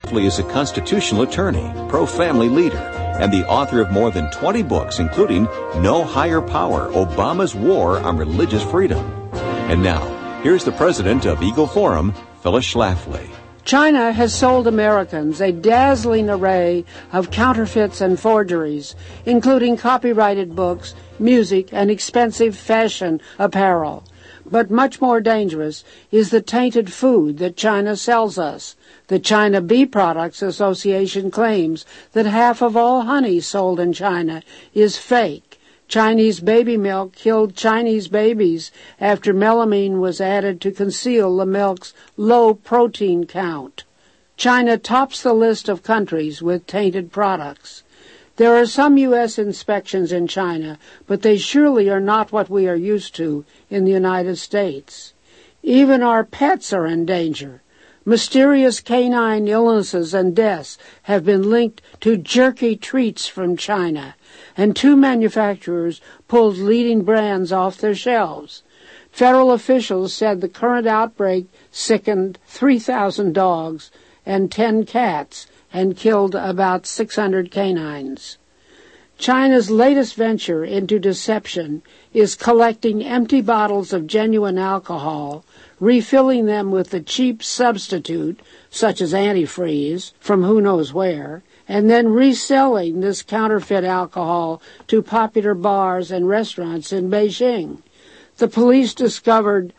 Schlafly is a constitutional attorney, pro-family leader, and the author of more than 20 books, including No Higher Power, Obama's War on Religious Freedom. And now, here's the president of Eagle Forum, Phyllis Schlafly. China has sold Americans a dazzling array of counterfeits and forgeries, including copyrighted books, music, and expensive fashion apparel. But much more dangerous is the tainted food that China sells us. The China Bee Products Association claims that half of all honey sold in China is fake. Chinese baby milk killed Chinese babies after melamine was added to conceal the milk's low protein count. China tops the list of countries with tainted products. There are some U.S. inspections in China, but they surely are not what we are used to in the United States. Even our pets are in danger. Mysterious canine illnesses and deaths have been linked to jerky treats from China, and 2 manufacturers pulled leading brands off their shelves. Federal officials said the current outbreak sickened 3,000 dogs and 10 cats and killed about 600 canines. China's latest venture into deception is collecting empty bottles of genuine alcohol, refilling them with a cheap substitute, such as antifreeze, from who knows where, and then reselling this counterfeit alcohol to popular bars and restaurants in Beijing. The police discovered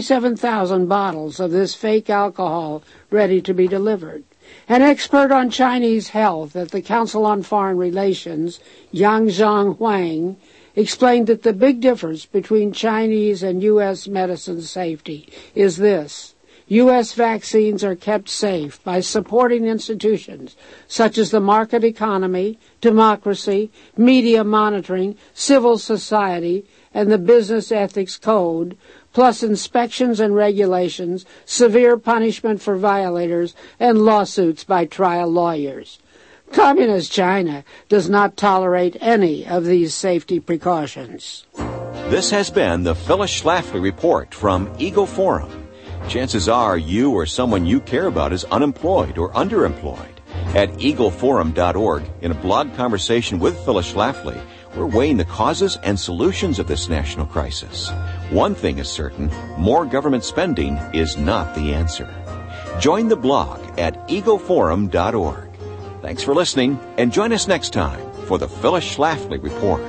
37,000 bottles of this fake alcohol ready to be delivered. An expert on Chinese health at the Council on Foreign Relations, Yang Zhang explained that the big difference between Chinese and U.S. medicine safety is this. U.S. vaccines are kept safe by supporting institutions such as the market economy, democracy, media monitoring, civil society, and the Business Ethics Code, plus inspections and regulations, severe punishment for violators, and lawsuits by trial lawyers. Communist China does not tolerate any of these safety precautions. This has been the Phyllis Schlafly Report from Eagle Forum. Chances are you or someone you care about is unemployed or underemployed. At eagleforum.org, in a blog conversation with Phyllis Schlafly, we're weighing the causes and solutions of this national crisis. One thing is certain, more government spending is not the answer. Join the blog at eagleforum.org. Thanks for listening, and join us next time for the Phyllis Schlafly Report.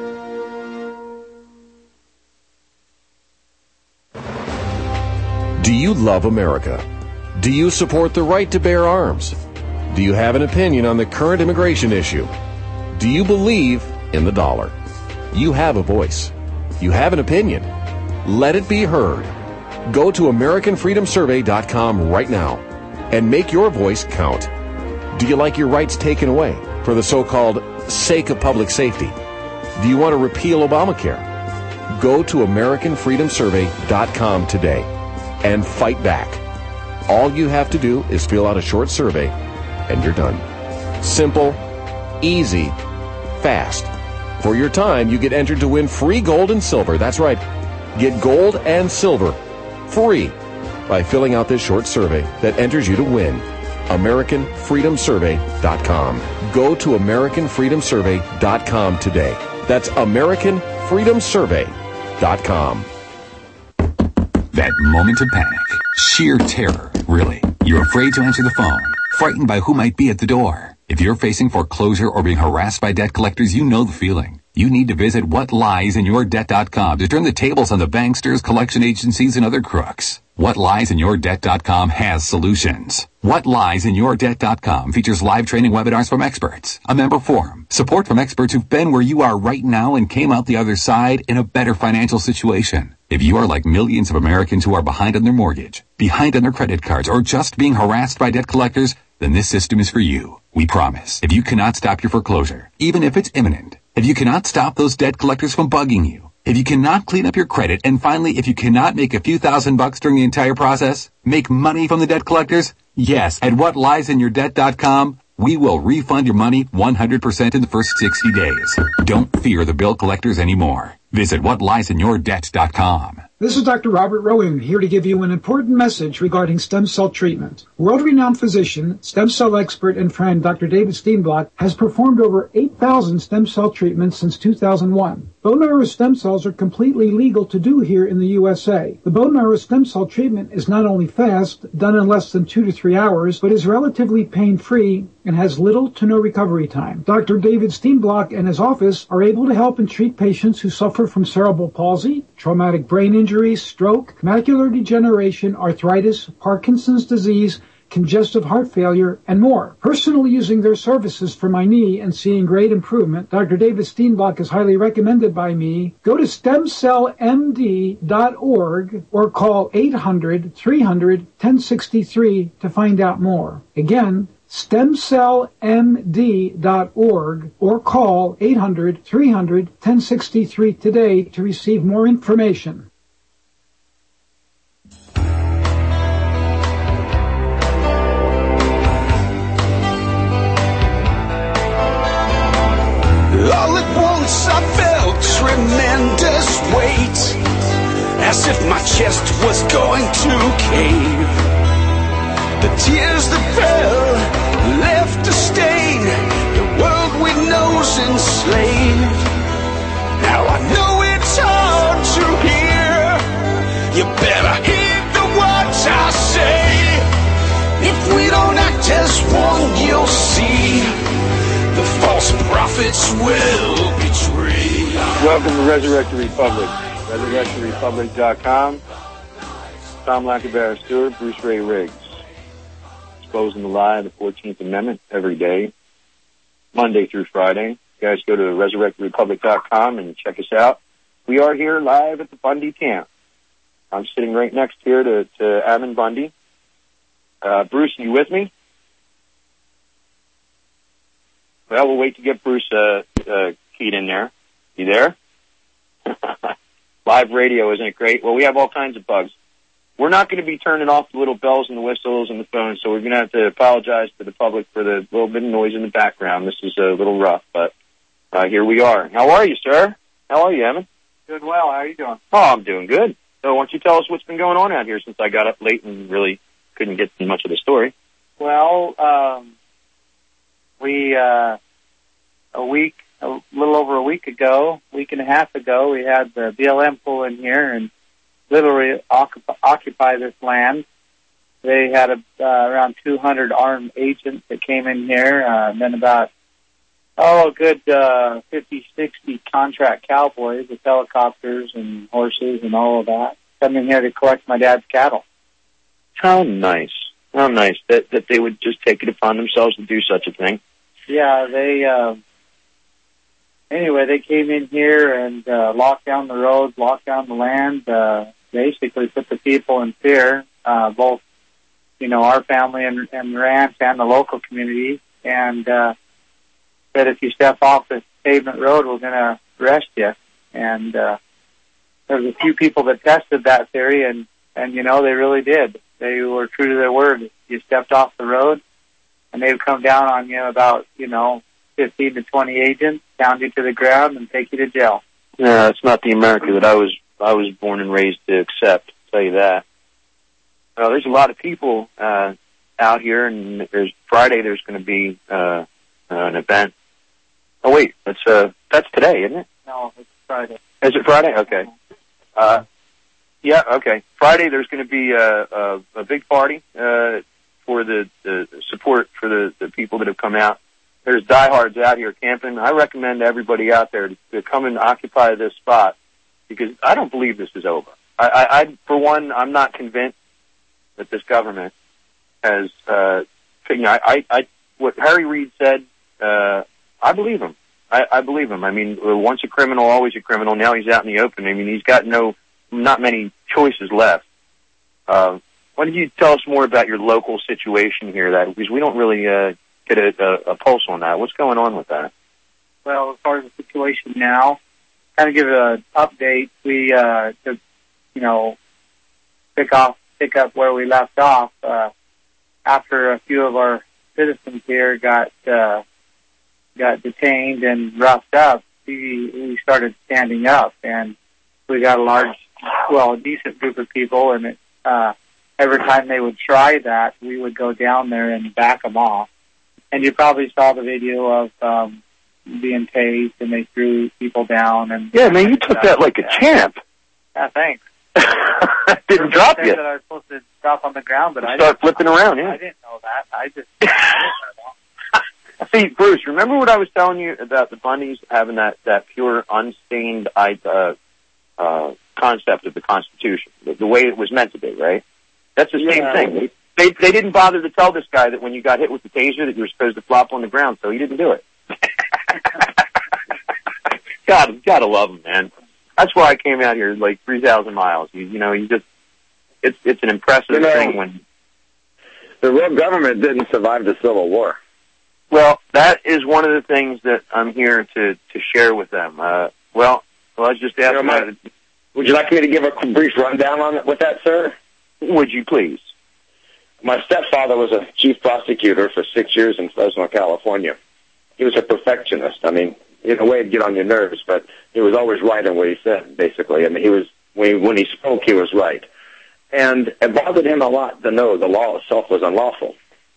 Do you love America? Do you support the right to bear arms? Do you have an opinion on the current immigration issue? Do you believe in the dollar? You have a voice. You have an opinion. Let it be heard. Go to AmericanFreedomSurvey.com right now and make your voice count. Do you like your rights taken away for the so-called sake of public safety? Do you want to repeal Obamacare? Go to AmericanFreedomSurvey.com today and fight back. All you have to do is fill out a short survey and you're done. Simple, easy, fast. For your time, you get entered to win free gold and silver. That's right. Get gold and silver free by filling out this short survey that enters you to win. AmericanFreedomSurvey.com. Go to AmericanFreedomSurvey.com today. That's AmericanFreedomSurvey.com. That moment of panic. Sheer terror, really. You're afraid to answer the phone. Frightened by who might be at the door. If you're facing foreclosure or being harassed by debt collectors, you know the feeling. You need to visit whatliesInYourDebt.com to turn the tables on the banksters, collection agencies, and other crooks. WhatLiesInYourDebt.com has solutions. WhatLiesInYourDebt.com features live training webinars from experts, a member forum, support from experts who've been where you are right now and came out the other side in a better financial situation. If you are like millions of Americans who are behind on their mortgage, behind on their credit cards, or just being harassed by debt collectors, then this system is for you. We promise. If you cannot stop your foreclosure, even if it's imminent, if you cannot stop those debt collectors from bugging you, if you cannot clean up your credit, and finally, if you cannot make a few $1,000s during the entire process, make money from the debt collectors, yes, at WhatLiesInYourDebt.com, we will refund your money 100% in the first 60 days. Don't fear the bill collectors anymore. Visit WhatLiesInYourDebt.com. This is Dr. Robert Rowan here to give you an important message regarding stem cell treatment. World-renowned physician, stem cell expert, and friend Dr. David Steenblock has performed over 8,000 stem cell treatments since 2001. Bone marrow stem cells are completely legal to do here in the USA. The bone marrow stem cell treatment is not only fast, done in less than 2 to 3 hours, but is relatively pain-free and has little to no recovery time. Dr. David Steenblock and his office are able to help and treat patients who suffer from cerebral palsy, traumatic brain injury, stroke, macular degeneration, arthritis, Parkinson's disease, congestive heart failure, and more. Personally using their services for my knee and seeing great improvement, Dr. David Steenblock is highly recommended by me. Go to stemcellmd.org or call 800-300-1063 to find out more. Again, stemcellmd.org or call 800-300-1063 today to receive more information. All at once I felt tremendous weight, as if my chest was going to cave. The tears that fell left a stain, the world we know's enslaved. Now I know it's hard to hear, you better heed the words I say. If we don't act as one, you'll see the false prophets will betray. Welcome to Resurrect the Republic. ResurrectTheRepublic.com. Tom Lackabara Stewart, Bruce Ray Riggs. Exposing the lie of the 14th Amendment every day, Monday through Friday. You guys go to ResurrectTheRepublic.com and check us out. We are here live at the Bundy camp. I'm sitting right next here to Ammon Bundy. Bruce, are you with me? Well, we'll wait to get Bruce keyed in there. You there? Live radio, isn't it great? Well, we have all kinds of bugs. We're not going to be turning off the little bells and the whistles and the phone, so we're going to have to apologize to the public for the little bit of noise in the background. This is a little rough, but here we are. How are you, sir? How are you, Evan? Doing well. How are you doing? Oh, I'm doing good. So why don't you tell us what's been going on out here since I got up late and really couldn't get much of the story? Well, a little over a week and a half ago, we had the BLM pull in here and literally occupy this land. They had around 200 armed agents that came in here, and then about, a good 50, 60 contract cowboys with helicopters and horses and all of that, coming here to collect my dad's cattle. How nice. How nice that they would just take it upon themselves to do such a thing. Yeah, anyway, they came in here and locked down the roads, locked down the land, basically put the people in fear, both, our family and the ranch and the local community, and said if you step off this pavement road, we're going to arrest you. And there was a few people that tested that theory, and they really did. They were true to their word. You stepped off the road, and they would come down on you about, 15 to 20 agents, pound you to the ground, and take you to jail. No, it's not the America that I was born and raised to accept. I'll tell you that. There's a lot of people out here, and Friday. There's going to be an event. Oh wait, that's today, isn't it? No, it's Friday. Is it Friday? Okay. Yeah, okay. Friday there's going to be a big party for the support for the people that have come out. There's diehards out here camping. I recommend everybody out there to come and occupy this spot because I don't believe this is over. I for one, I'm not convinced that this government has. What Harry Reid said, I believe him. I believe him. I mean, once a criminal, always a criminal. Now he's out in the open. I mean, he's got not many choices left. Why don't you tell us more about your local situation here? Because we don't really get a pulse on that. What's going on with that? Well, as far as the situation now, kind of give an update. We pick up where we left off. After a few of our citizens here got detained and roughed up, we started standing up, and we got a large a decent group of people, and every time they would try that, we would go down there and back them off. And you probably saw the video of being tased, and they threw people down. And yeah, man, you took that like a champ. Yeah, thanks. Didn't drop you. That I was supposed to drop on the ground, but I start flipping around. Yeah, I didn't know that. I just. See, Bruce, remember what I was telling you about the Bundys having that pure, unstained concept of the Constitution, the way it was meant to be, right? That's the same thing. They didn't bother to tell this guy that when you got hit with the taser that you were supposed to flop on the ground, so he didn't do it. Gotta love him, man. That's why I came out here like 3,000 miles. You just, it's an impressive thing when the real government didn't survive the Civil War. Well, that is one of the things that I'm here to share with them. Well, let's just ask them. Would you like me to give a brief rundown on it with that, sir? Would you please? My stepfather was a chief prosecutor for 6 years in Fresno, California. He was a perfectionist. I mean, in a way, it'd get on your nerves, but he was always right in what he said, basically. I mean, when he spoke, he was right. And it bothered him a lot to know the law itself was unlawful.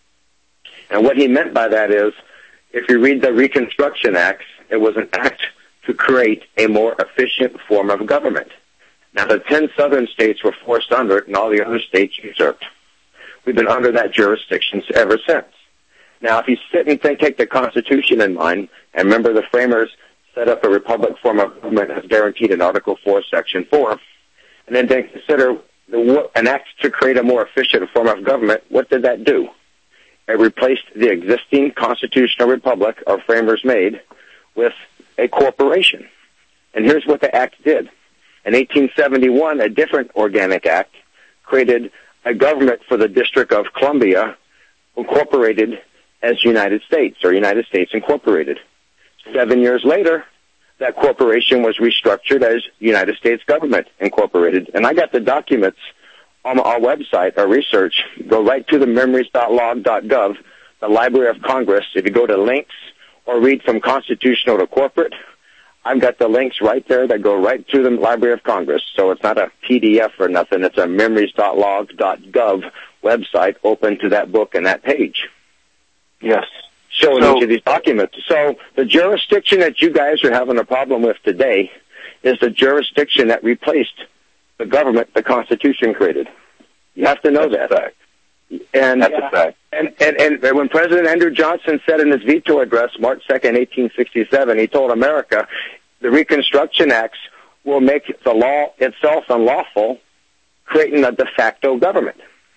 And what he meant by that is, if you read the Reconstruction Acts, it was an act to create a more efficient form of government. Now, the 10 southern states were forced under it, and all the other states usurped. We've been under that jurisdiction ever since. Now, if you sit and take the Constitution in mind, and remember the framers set up a republic form of government as guaranteed in Article 4, Section 4, and then they consider an act to create a more efficient form of government, what did that do? It replaced the existing constitutional republic our framers made with a corporation. And here's what the act did. In 1871, a different organic act created a government for the District of Columbia, incorporated as United States, or United States Incorporated. 7 years later, that corporation was restructured as United States Government Incorporated. And I got the documents on our website, our research. Go right to the memories.log.gov, the Library of Congress. If you go to links or read from constitutional to corporate, I've got the links right there that go right to the Library of Congress. So it's not a PDF or nothing. It's a memories.log.gov website open to that book and that page. Yes. Showing each of these documents. So the jurisdiction that you guys are having a problem with today is the jurisdiction that replaced the government the Constitution created. You have to know that. Fact. And that's a fact. And when President Andrew Johnson said in his veto address, March 2nd, 1867, he told America, the Reconstruction Acts will make the law itself unlawful, creating a de facto government.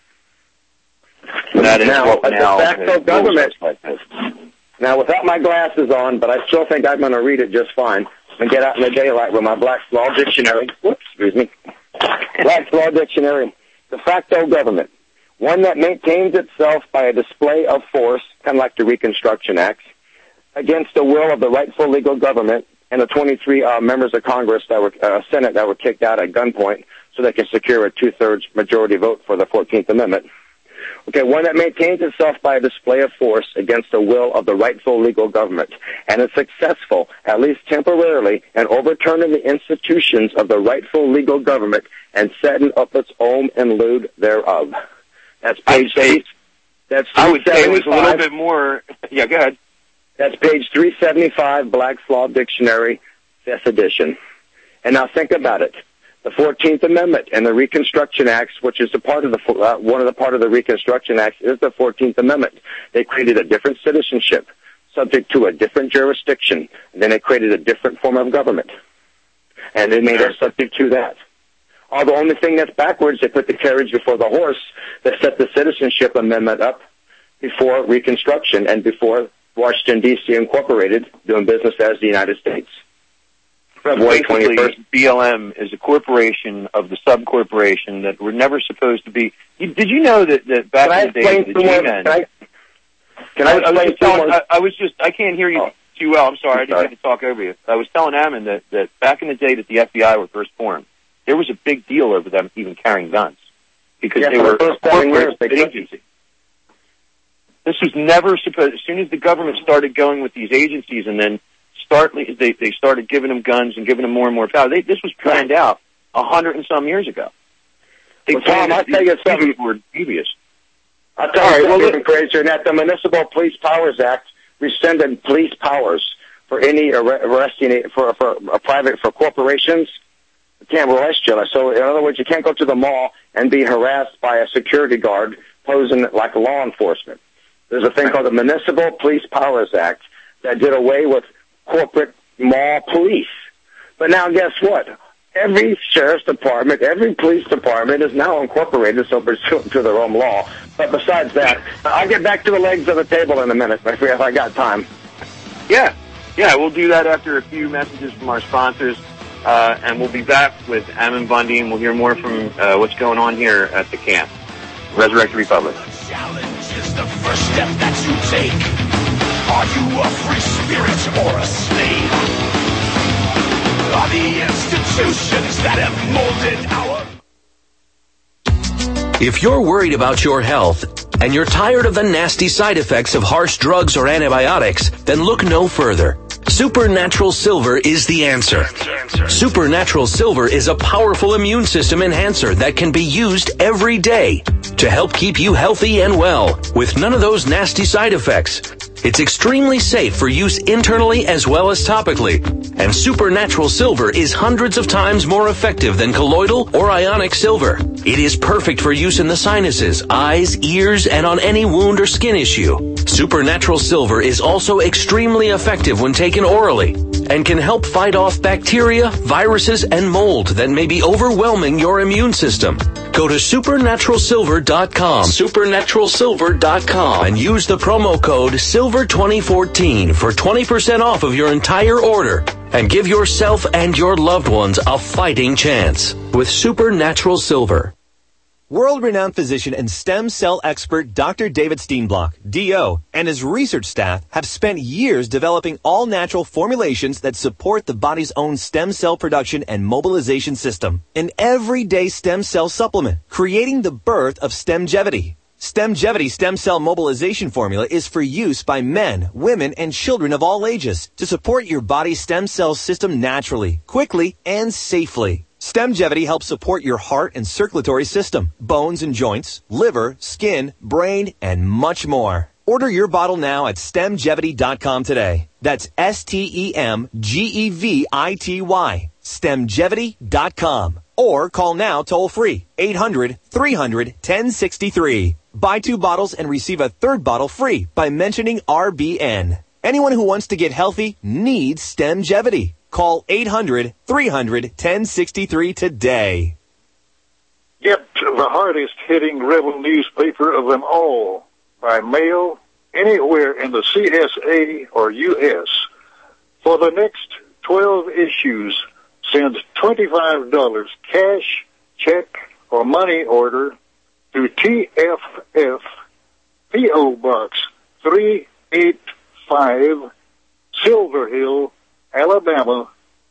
That is now, what a de facto government. Now, without my glasses on, but I still think I'm going to read it just fine, and get out in the daylight with my Black's Law Dictionary. Whoops, excuse me. Black's Law Dictionary. De facto government. One that maintains itself by a display of force, kind of like the Reconstruction Acts, against the will of the rightful legal government and the 23 members of Congress that were Senate that were kicked out at gunpoint so they can secure a 2/3 majority vote for the 14th Amendment. Okay, one that maintains itself by a display of force against the will of the rightful legal government and is successful, at least temporarily, in overturning the institutions of the rightful legal government and setting up its own in lieu thereof. That's page 8. That's I would say it was a little bit more. Yeah, go ahead. That's page 375, Black's Law Dictionary, 5th edition. And now think about it. The 14th Amendment and the Reconstruction Acts, which is a part of the one of the part of the Reconstruction Acts, is the 14th Amendment. They created a different citizenship, subject to a different jurisdiction, and then they created a different form of government, and they made us subject to that. The only thing that's backwards, they put the carriage before the horse. They set the Citizenship Amendment up before Reconstruction and before Washington, D.C. Incorporated, doing business as the United States. February 21st. BLM is a corporation of the subcorporation that were never supposed to be. Did you know that back in the day, the G-Men... I can't hear you too well. I'm sorry. I didn't mean to talk over you. I was telling Ammon that back in the day that the FBI were first formed, there was a big deal over them even carrying guns because they were a corporate agency. This was never supposed. As soon as the government started going with these agencies, and then they started giving them guns and giving them more and more power. This was planned out 100 and some years ago. Well, Tom, I'll tell you something. Were devious. I'll tell you something even crazier than that. The Municipal Police Powers Act rescinded police powers for any arresting for corporations. They can't arrest you. So, in other words, you can't go to the mall and be harassed by a security guard posing like law enforcement. There's a thing called the Municipal Police Powers Act that did away with corporate mall police. But now, guess what? Every sheriff's department, every police department is now incorporated, so pursuant to their own law. But besides that, I'll get back to the legs of the table in a minute if I got time. Yeah, we'll do that after a few messages from our sponsors, and we'll be back with Ammon Bundy, and we'll hear more from what's going on here at the camp. Resurrect the Republic. Challenge is the first step that you take. Are you a free spirit or a slave? Are the institutions that have molded our... If you're worried about your health and you're tired of the nasty side effects of harsh drugs or antibiotics, then look no further. Supernatural Silver is the answer. Supernatural Silver is a powerful immune system enhancer that can be used every day to help keep you healthy and well with none of those nasty side effects. It's extremely safe for use internally as well as topically, and Supernatural Silver is hundreds of times more effective than colloidal or ionic silver. It is perfect for use in the sinuses, eyes, ears, and on any wound or skin issue. Supernatural Silver is also extremely effective when taken orally and can help fight off bacteria, viruses, and mold that may be overwhelming your immune system. Go to supernaturalsilver.com, supernaturalsilver.com, and use the promo code SILVER2014 for 20% off of your entire order. And give yourself and your loved ones a fighting chance with Supernatural Silver. World-renowned physician and stem cell expert Dr. David Steenblock, D.O., and his research staff have spent years developing all-natural formulations that support the body's own stem cell production and mobilization system. An everyday stem cell supplement, creating the birth of Stemgevity. Stemgevity stem cell mobilization formula is for use by men, women, and children of all ages to support your body's stem cell system naturally, quickly, and safely. Stemgevity helps support your heart and circulatory system, bones and joints, liver, skin, brain, and much more. Order your bottle now at StemGevity.com today. That's STEMGEVITY. StemGevity.com. Or call now toll free, 800-300-1063. Buy 2 bottles and receive a 3rd bottle free by mentioning RBN. Anyone who wants to get healthy needs Stemgevity. Call 800-300-1063 today. Get the hardest-hitting rebel newspaper of them all by mail anywhere in the CSA or U.S. For the next 12 issues, send $25 cash, check, or money order to TFF, P.O. Box 385, Silver Hill, Alabama,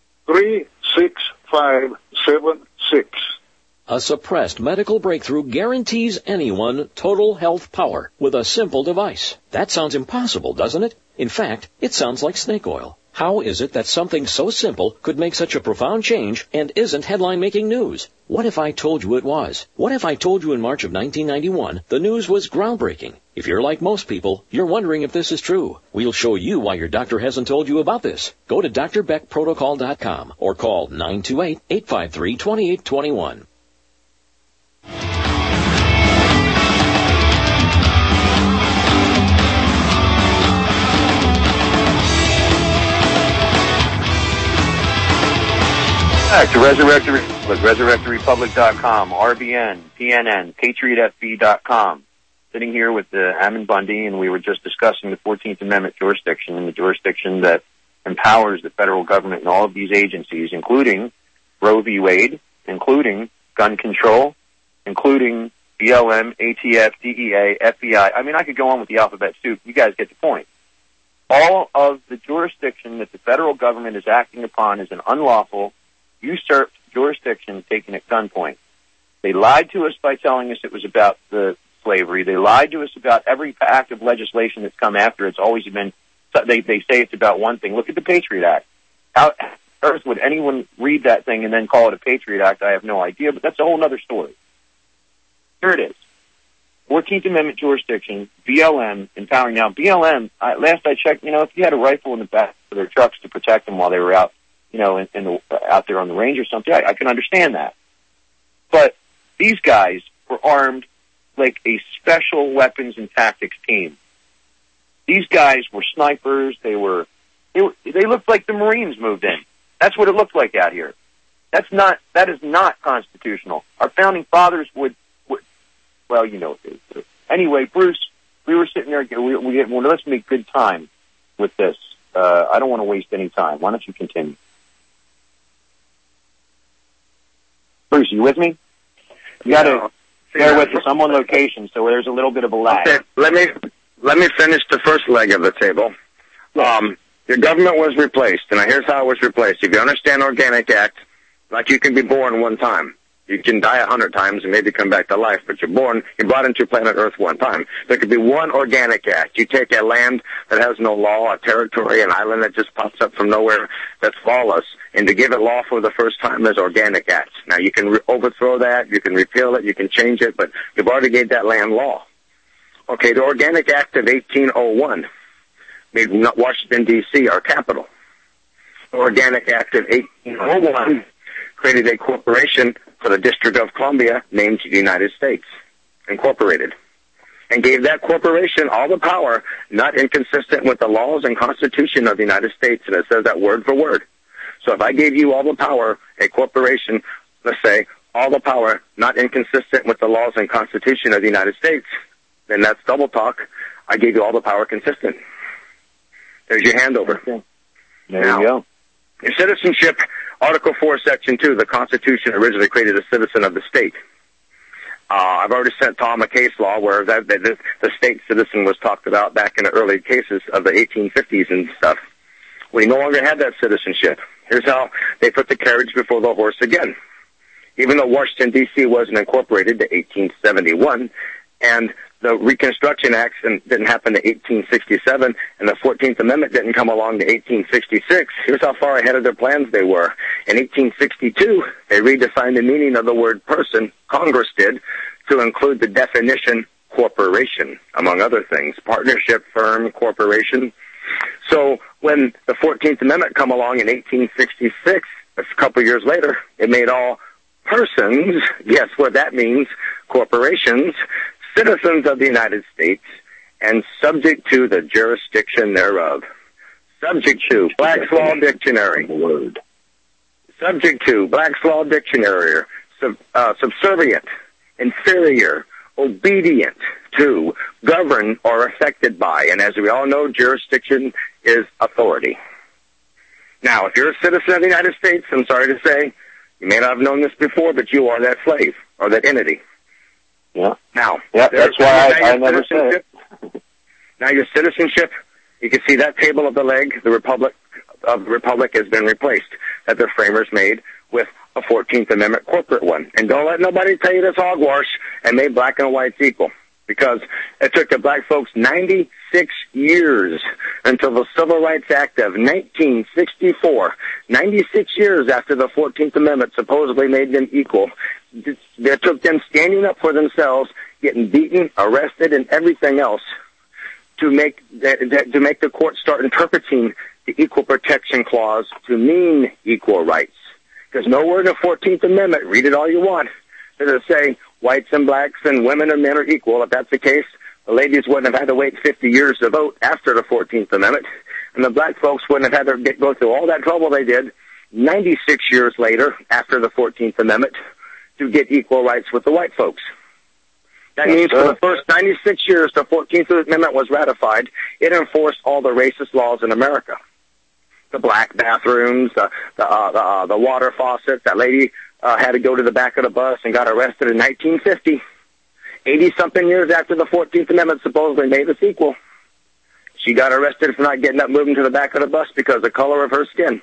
36576. A suppressed medical breakthrough guarantees anyone total health power with a simple device. That sounds impossible, doesn't it? In fact, it sounds like snake oil. How is it that something so simple could make such a profound change and isn't headline-making news? What if I told you it was? What if I told you in March of 1991 the news was groundbreaking? If you're like most people, you're wondering if this is true. We'll show you why your doctor hasn't told you about this. Go to drbeckprotocol.com or call 928-853-2821. Back to Resurrect the Republic, resurrecttherepublic.com, RBN, PNN, PatriotFB.com. Sitting here with Ammon Bundy, and we were just discussing the 14th Amendment jurisdiction and the jurisdiction that empowers the federal government and all of these agencies, including Roe v. Wade, including gun control, including BLM, ATF, DEA, FBI. I mean, I could go on with the alphabet soup. You guys get the point. All of the jurisdiction that the federal government is acting upon is an unlawful, usurped jurisdiction taken at gunpoint. They lied to us by telling us it was about the slavery. They lied to us about every act of legislation that's come after. It's always been, they say it's about one thing. Look at the Patriot Act. earth would anyone read that thing and then call it a Patriot Act? I have no idea, but that's a whole other story. Here it is. 14th Amendment jurisdiction, BLM, empowering. Now, BLM, last I checked, if you had a rifle in the back of their trucks to protect them while they were out, out there on the range or something, I can understand that. But these guys were armed like a special weapons and tactics team. These guys were snipers. They looked like the Marines moved in. That's what it looked like out here. That is not constitutional. Our founding fathers would well, anyway, Bruce, we were sitting there, let's make good time with this. I don't want to waste any time. Why don't you continue? Bruce, are you with me? You got to bear with us. I'm on location, so there's a little bit of a lag. Okay, let me finish the first leg of the table. Your government was replaced, and here's how it was replaced. If you understand Organic Act, like you can be born one time. You can die 100 times and maybe come back to life, but you're brought into planet Earth one time. There could be one Organic Act. You take a land that has no law, a territory, an island that just pops up from nowhere that's lawless, and to give it law for the first time, there's Organic Acts. Now, you can overthrow that, you can repeal it, you can change it, but you've already gave that land law. Okay, the Organic Act of 1801 made Washington, D.C. our capital. The Organic Act of 1801 created a corporation for the District of Columbia named the United States, Incorporated, and gave that corporation all the power not inconsistent with the laws and Constitution of the United States, and it says that word for word. So if I gave you all the power, a corporation, let's say, all the power not inconsistent with the laws and Constitution of the United States, then that's double talk. I gave you all the power consistent. There's your handover. Okay. There you go. Your citizenship, Article 4, Section 2, the Constitution originally created a citizen of the state. I've already sent Tom a case law where the state citizen was talked about back in the early cases of the 1850s and stuff. We no longer have that citizenship. Here's how they put the carriage before the horse again. Even though Washington, D.C. wasn't incorporated to 1871, and the Reconstruction Acts didn't happen to 1867, and the 14th Amendment didn't come along to 1866. Here's how far ahead of their plans they were. In 1862, they redefined the meaning of the word person, Congress did, to include the definition corporation, among other things, partnership, firm, corporation. So when the 14th Amendment come along in 1866, a couple years later, it made all persons, guess what that means, corporations, citizens of the United States, and subject to the jurisdiction thereof. Subject to Black's Law Dictionary. Subject to Black's Law Dictionary. Subservient, inferior, obedient to, governed or affected by. And as we all know, jurisdiction is authority. Now, if you're a citizen of the United States, I'm sorry to say, you may not have known this before, but you are that slave or that entity. Yeah. Now, that's why I never said it. Now your citizenship, you can see that table of the leg, the Republic has been replaced, that the framers made with a 14th Amendment corporate one. And don't let nobody tell you this hogwash and made black and whites equal. Because it took the black folks 96 years until the Civil Rights Act of 1964, 96 years after the 14th Amendment supposedly made them equal. It took them standing up for themselves, getting beaten, arrested, and everything else to make the court start interpreting the Equal Protection Clause to mean equal rights. Because nowhere in the 14th Amendment, read it all you want, does it say whites and blacks and women and men are equal. If that's the case, the ladies wouldn't have had to wait 50 years to vote after the 14th Amendment, and the black folks wouldn't have had to go through all that trouble they did 96 years later after the 14th Amendment to get equal rights with the white folks. That means for the first 96 years the 14th Amendment was ratified, it enforced all the racist laws in America. The black bathrooms, the water faucets. That lady had to go to the back of the bus and got arrested in 1950. 80-something years after the 14th Amendment supposedly made us equal. She got arrested for not getting up moving to the back of the bus because of the color of her skin.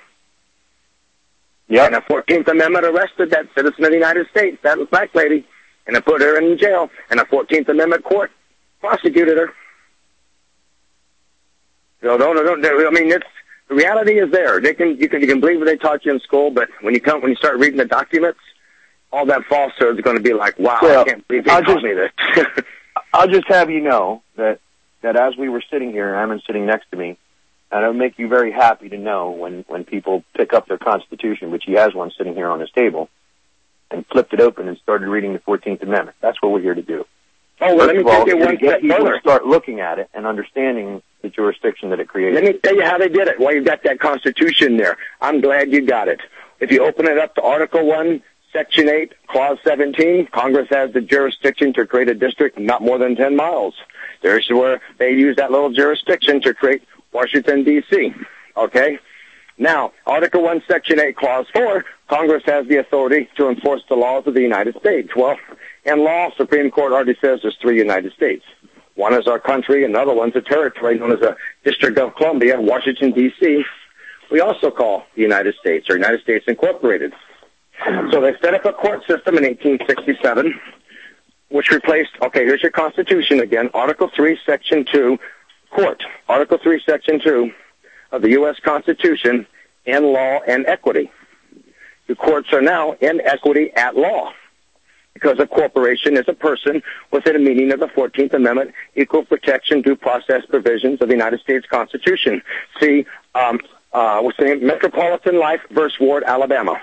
Yeah. And the 14th Amendment arrested that citizen of the United States, that black lady, and it put her in jail. And the 14th Amendment court prosecuted her. So don't. I mean, The reality is there. You can believe what they taught you in school, but when you start reading the documents, all that falsehood is going to be like, wow, I can't believe they taught me this. I'll just have you know that as we were sitting here, Ammon's sitting next to me, and it'll make you very happy to know when people pick up their Constitution, which he has one sitting here on his table, and flipped it open and started reading the 14th Amendment. That's what we're here to do. Oh, well, let me take it one step further. Start looking at it and understanding the jurisdiction that it creates. Let me tell you how they did it. Well, you've got that Constitution there. I'm glad you got it. If you open it up to Article 1, Section 8, Clause 17, Congress has the jurisdiction to create a district not more than 10 miles. There's where they use that little jurisdiction to create Washington, D.C. Okay? Now, Article 1, Section 8, Clause 4, Congress has the authority to enforce the laws of the United States. Well, in law, Supreme Court already says there's 3 United States. One is our country, another one's a territory known as a District of Columbia, Washington, D.C. We also call the United States, or United States Incorporated. So they set up a court system in 1867, which replaced, okay, here's your Constitution again, Article 3, Section 2, Court. Article 3, Section 2 of the U.S. Constitution, in law and equity. The courts are now in equity at law, because a corporation is a person within the meaning of the 14th Amendment, equal protection, due process provisions of the United States Constitution. See, what's the name? Metropolitan Life versus Ward, Alabama.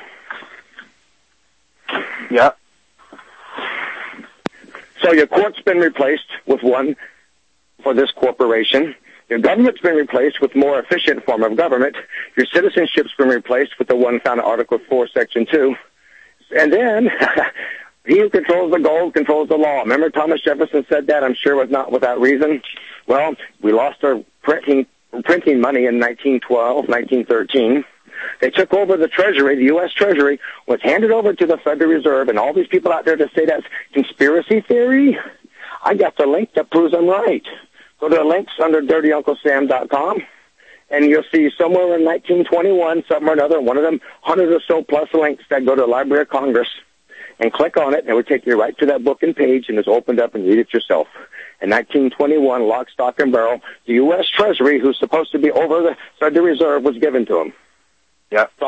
Yeah. So your court's been replaced with one for this corporation. Your government's been replaced with more efficient form of government. Your citizenship's been replaced with the one found in Article 4, Section 2. And then, he who controls the gold controls the law. Remember Thomas Jefferson said that? I'm sure was not without reason. Well, we lost our printing money in 1912, 1913. They took over the Treasury. The U.S. Treasury was handed over to the Federal Reserve, and all these people out there to say that's conspiracy theory, I got the link that proves I'm right. Go to the links under DirtyUncleSam.com, and you'll see somewhere in 1921, somewhere or another, one of them 100 or so plus links that go to the Library of Congress, and click on it, and it will take you right to that book and page, and it's opened up and read it yourself. In 1921, lock, stock, and barrel, the U.S. Treasury, who's supposed to be over the Federal Reserve, was given to them. Yeah. So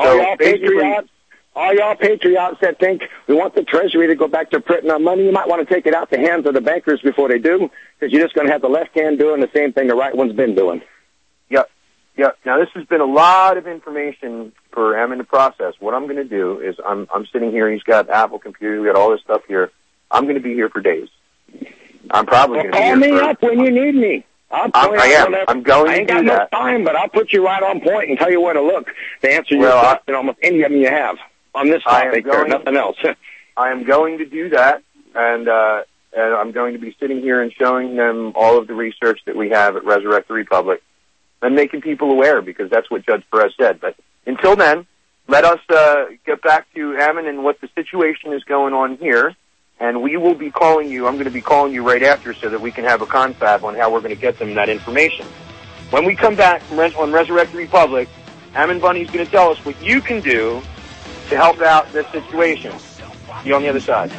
all y'all patriots that think we want the Treasury to go back to printing our money, you might want to take it out the hands of the bankers before they do, because you're just going to have the left hand doing the same thing the right one's been doing. Yep. Now, this has been a lot of information for Ammon to process. What I'm going to do is I'm sitting here. He's got Apple computer. We got all this stuff here. I'm going to be here for days. I'm probably going to be here. Call me up when you need me. I'm going to do that. I ain't got no time, but I'll put you right on point and tell you where to look to answer your question, almost any of them you have on this topic or nothing else. I am going to do that, and I'm going to be sitting here and showing them all of the research that we have at Resurrect the Republic and making people aware, because that's what Judge Perez said. But until then, let us get back to Ammon and what the situation is going on here. And we will be calling you. I'm going to be calling you right after so that we can have a confab on how we're going to get them that information. When we come back on Resurrect the Republic, Ammon Bunny's going to tell us what you can do to help out this situation. See you on the other side.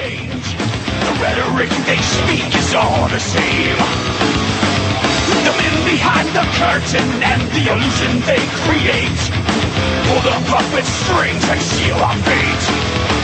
The rhetoric they speak is all the same. The men behind the curtain and the illusion they create pull the puppet strings and seal our fate.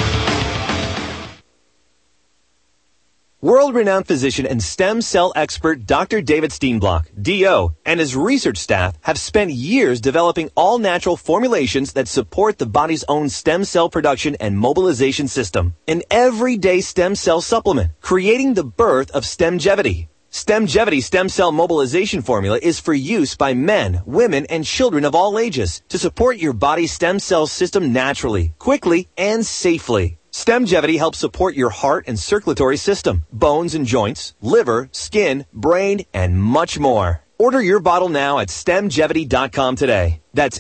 World-renowned physician and stem cell expert Dr. David Steenblock, D.O., and his research staff have spent years developing all-natural formulations that support the body's own stem cell production and mobilization system. An everyday stem cell supplement, creating the birth of Stemgevity. Stemgevity stem cell mobilization formula is for use by men, women, and children of all ages to support your body's stem cell system naturally, quickly, and safely. Stemgevity helps support your heart and circulatory system, bones and joints, liver, skin, brain, and much more. Order your bottle now at Stemgevity.com today. That's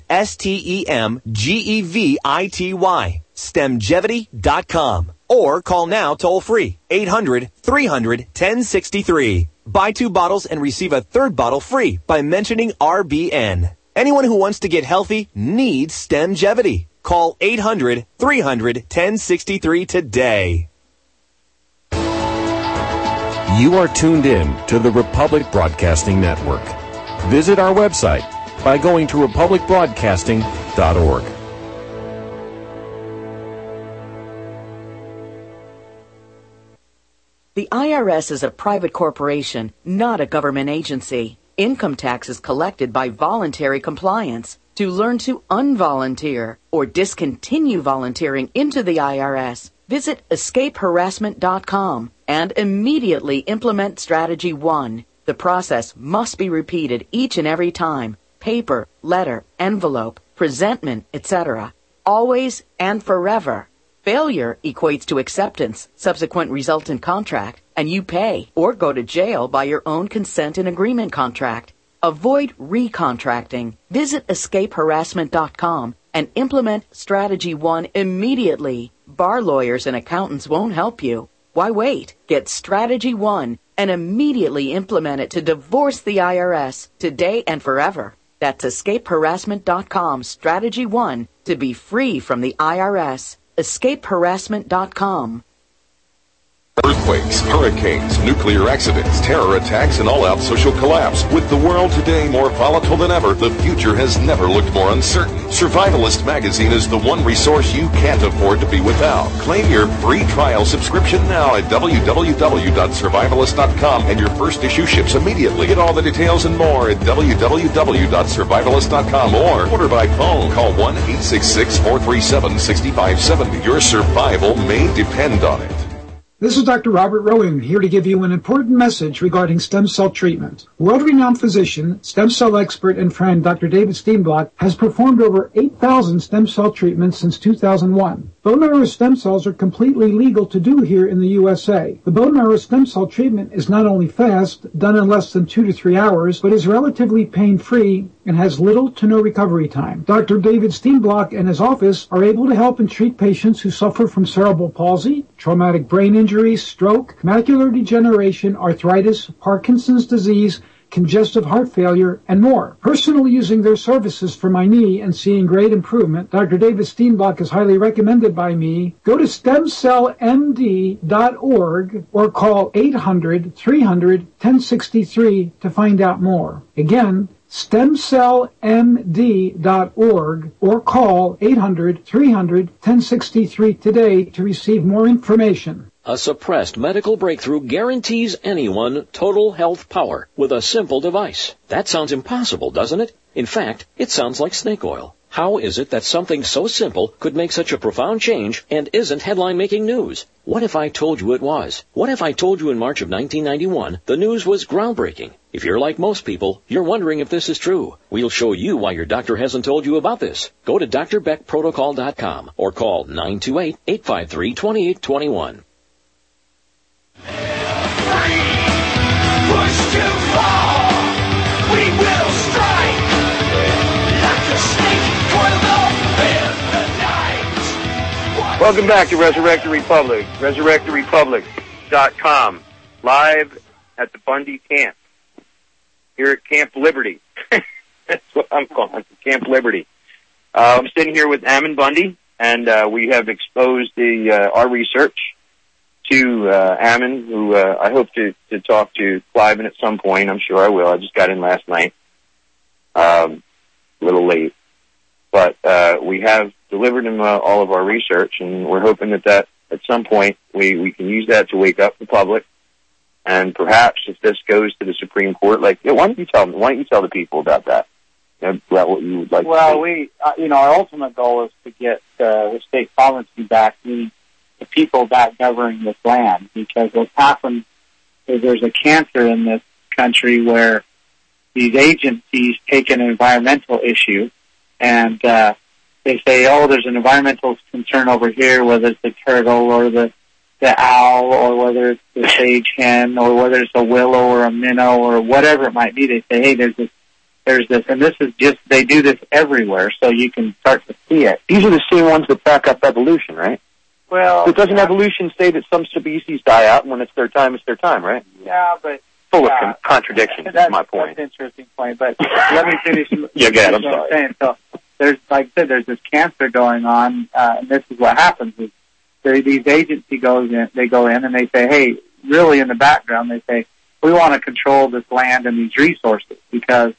STEMGEVITY. Stemgevity.com. Or call now toll free, 800-300-1063. Buy 2 bottles and receive a 3rd bottle free by mentioning RBN. Anyone who wants to get healthy needs Stemgevity. Call 800-300-1063 today. You are tuned in to the Republic Broadcasting Network. Visit our website, by going to republicbroadcasting.org. The IRS is a private corporation, not a government agency. Income tax is collected by voluntary compliance. To learn to unvolunteer or discontinue volunteering into the IRS, visit escapeharassment.com and immediately implement Strategy 1. The process must be repeated each and every time. Paper, letter, envelope, presentment, etc. Always and forever. Failure equates to acceptance, subsequent resultant contract, and you pay or go to jail by your own consent and agreement contract. Avoid recontracting. Visit escapeharassment.com and implement Strategy 1 immediately. Bar lawyers and accountants won't help you. Why wait? Get Strategy 1 and immediately implement it to divorce the IRS today and forever. That's escapeharassment.com, Strategy 1, to be free from the IRS. escapeharassment.com. Earthquakes, hurricanes, nuclear accidents, terror attacks, and all-out social collapse. With the world today more volatile than ever, the future has never looked more uncertain. Survivalist magazine is the one resource you can't afford to be without. Claim your free trial subscription now at www.survivalist.com, and your first issue ships immediately. Get all the details and more at www.survivalist.com or order by phone. Call 1-866-437-6570. Your survival may depend on it. This is Dr. Robert Rowan, here to give you an important message regarding stem cell treatment. World-renowned physician, stem cell expert, and friend Dr. David Steenblock has performed over 8,000 stem cell treatments since 2001. Bone marrow stem cells are completely legal to do here in the USA. The bone marrow stem cell treatment is not only fast, done in less than 2 to 3 hours, but is relatively pain-free and has little to no recovery time. Dr. David Steenblock and his office are able to help and treat patients who suffer from cerebral palsy, traumatic brain injury, stroke, macular degeneration, arthritis, Parkinson's disease, congestive heart failure, and more. Personally using their services for my knee and seeing great improvement, Dr. David Steenblock is highly recommended by me. Go to stemcellmd.org or call 800-300-1063 to find out more. Again, stemcellmd.org or call 800-300-1063 today to receive more information. A suppressed medical breakthrough guarantees anyone total health power with a simple device. That sounds impossible, doesn't it? In fact, it sounds like snake oil. How is it that something so simple could make such a profound change and isn't headline-making news? What if I told you it was? What if I told you in March of 1991 the news was groundbreaking? If you're like most people, you're wondering if this is true. We'll show you why your doctor hasn't told you about this. Go to drbeckprotocol.com or call 928-853-2821. Push too far, we will strike like a snake coiled up in the night. Welcome back to Resurrect the Republic, resurrecttherepublic.com, live at the Bundy camp, here at Camp Liberty. That's what I'm calling it, Camp Liberty. I'm sitting here with Ammon Bundy, and we have exposed our research to Ammon, who I hope to talk to Cliven at some point. I'm sure I will. I just got in last night, a little late. But we have delivered him all of our research, and we're hoping that at some point we can use that to wake up the public. And perhaps if this goes to the Supreme Court, why don't you tell the people about that? About what you would like to see? Our ultimate goal is to get the state sovereignty back, the people back governing this land, because what's happened is there's a cancer in this country where these agencies take an environmental issue and they say, there's an environmental concern over here, whether it's the turtle or the owl or whether it's the sage hen or whether it's a willow or a minnow or whatever it might be. They say, hey, there's this, and this is just, they do this everywhere, so you can start to see it. These are the same ones that back up evolution, right? Well, it doesn't evolution say that some species die out, and when it's their time, right? Yeah, but full of contradictions. That's my point. That's an interesting point. But let me finish. Yeah, go ahead. I'm sorry. So there's, like I said, there's this cancer going on, and this is what happens: is these agencies go in, and they say, hey, really in the background, they say we want to control this land and these resources because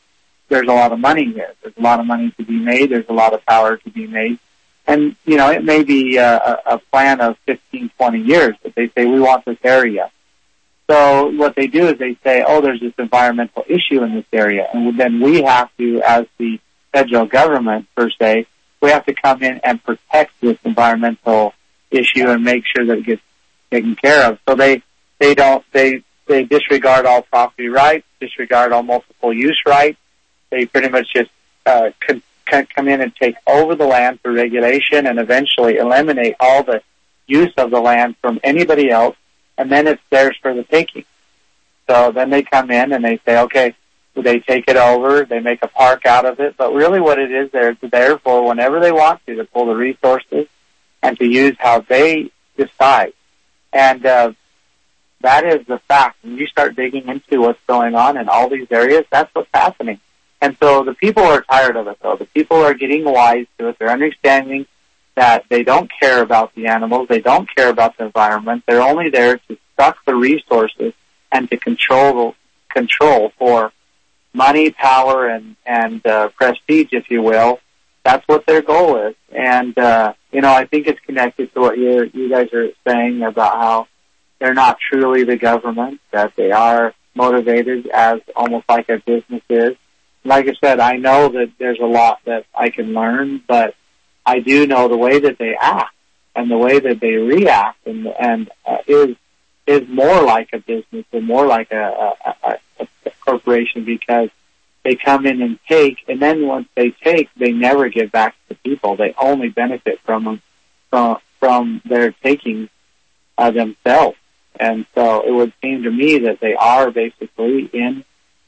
there's a lot of money here. There's a lot of money to be made. There's a lot of power to be made. And, it may be a plan of 15, 20 years, but they say, we want this area. So what they do is they say, there's this environmental issue in this area. And then we have to, as the federal government, per se, we have to come in and protect this environmental issue and make sure that it gets taken care of. So they disregard all property rights, disregard all multiple use rights. They pretty much just come in and take over the land for regulation and eventually eliminate all the use of the land from anybody else, and then it's theirs for the taking. So then they come in and they say, okay, they take it over, they make a park out of it, but really what it is, they're there for whenever they want to pull the resources and to use how they decide. And that is the fact. When you start digging into what's going on in all these areas, that's what's happening. And so the people are tired of it, though. The people are getting wise to it. They're understanding that they don't care about the animals. They don't care about the environment. They're only there to suck the resources and to control for money, power, and prestige, if you will. That's what their goal is. And, I think it's connected to what you guys are saying about how they're not truly the government, that they are motivated as almost like a business is. Like I said, I know that there's a lot that I can learn, but I do know the way that they act and the way that they react and is more like a business and more like a corporation, because they come in and take, and then once they take, they never give back to the people. They only benefit from their taking themselves. And so it would seem to me that they are basically in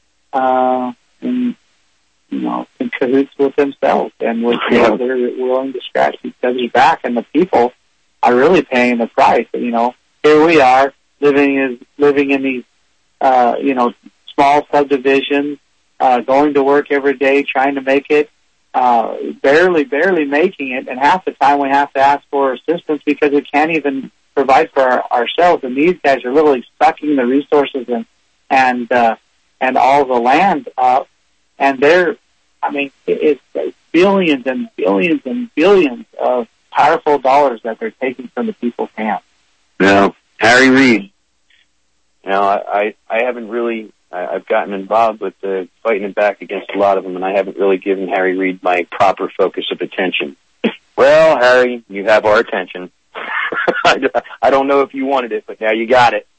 cahoots with themselves, and they're willing to scratch each other's back, and the people are really paying the price. Here we are living in these small subdivisions, going to work every day, trying to make it, barely making it, and half the time we have to ask for assistance because we can't even provide for ourselves. And these guys are literally sucking the resources and all the land up, and it's billions and billions and billions of powerful dollars that they're taking from the people's hands. No, Harry Reid. I haven't really. I've gotten involved with fighting back against a lot of them, and I haven't really given Harry Reid my proper focus of attention. Well, Harry, you have our attention. I don't know if you wanted it, but now you got it.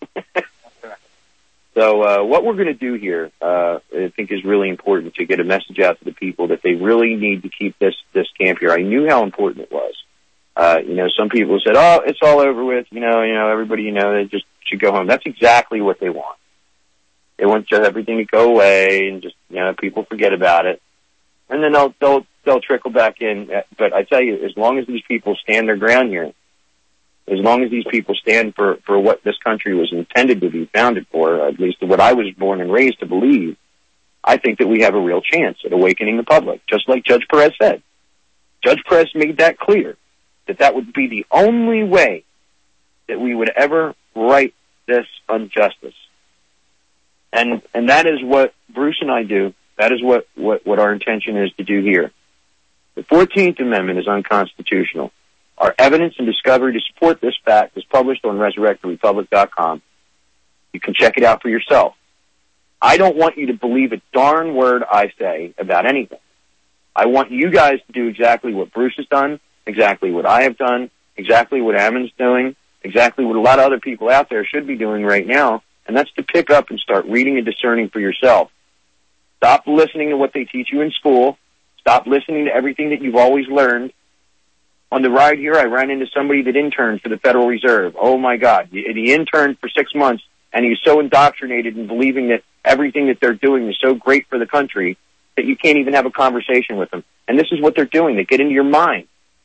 So what we're going to do here, I think, is really important to get a message out to the people that they really need to keep this camp here. I knew how important it was. Some people said, "Oh, it's all over with." Everybody, they just should go home. That's exactly what they want. They want just everything to go away and just people forget about it, and then they'll trickle back in. But I tell you, as long as these people stand their ground here, as long as these people stand for what this country was intended to be founded for, at least what I was born and raised to believe, I think that we have a real chance at awakening the public, just like Judge Perez said. Judge Perez made that clear, that would be the only way that we would ever right this injustice. And that is what Bruce and I do. That is what our intention is to do here. The 14th Amendment is unconstitutional. Our evidence and discovery to support this fact is published on ResurrectTheRepublic.com. You can check it out for yourself. I don't want you to believe a darn word I say about anything. I want you guys to do exactly what Bruce has done, exactly what I have done, exactly what Ammon's doing, exactly what a lot of other people out there should be doing right now, and that's to pick up and start reading and discerning for yourself. Stop listening to what they teach you in school. Stop listening to everything that you've always learned. On the ride here, I ran into somebody that interned for the Federal Reserve. Oh, my God. He interned for 6 months, and he's so indoctrinated in believing that everything that they're doing is so great for the country that you can't even have a conversation with them. And this is what they're doing. They get into your mind.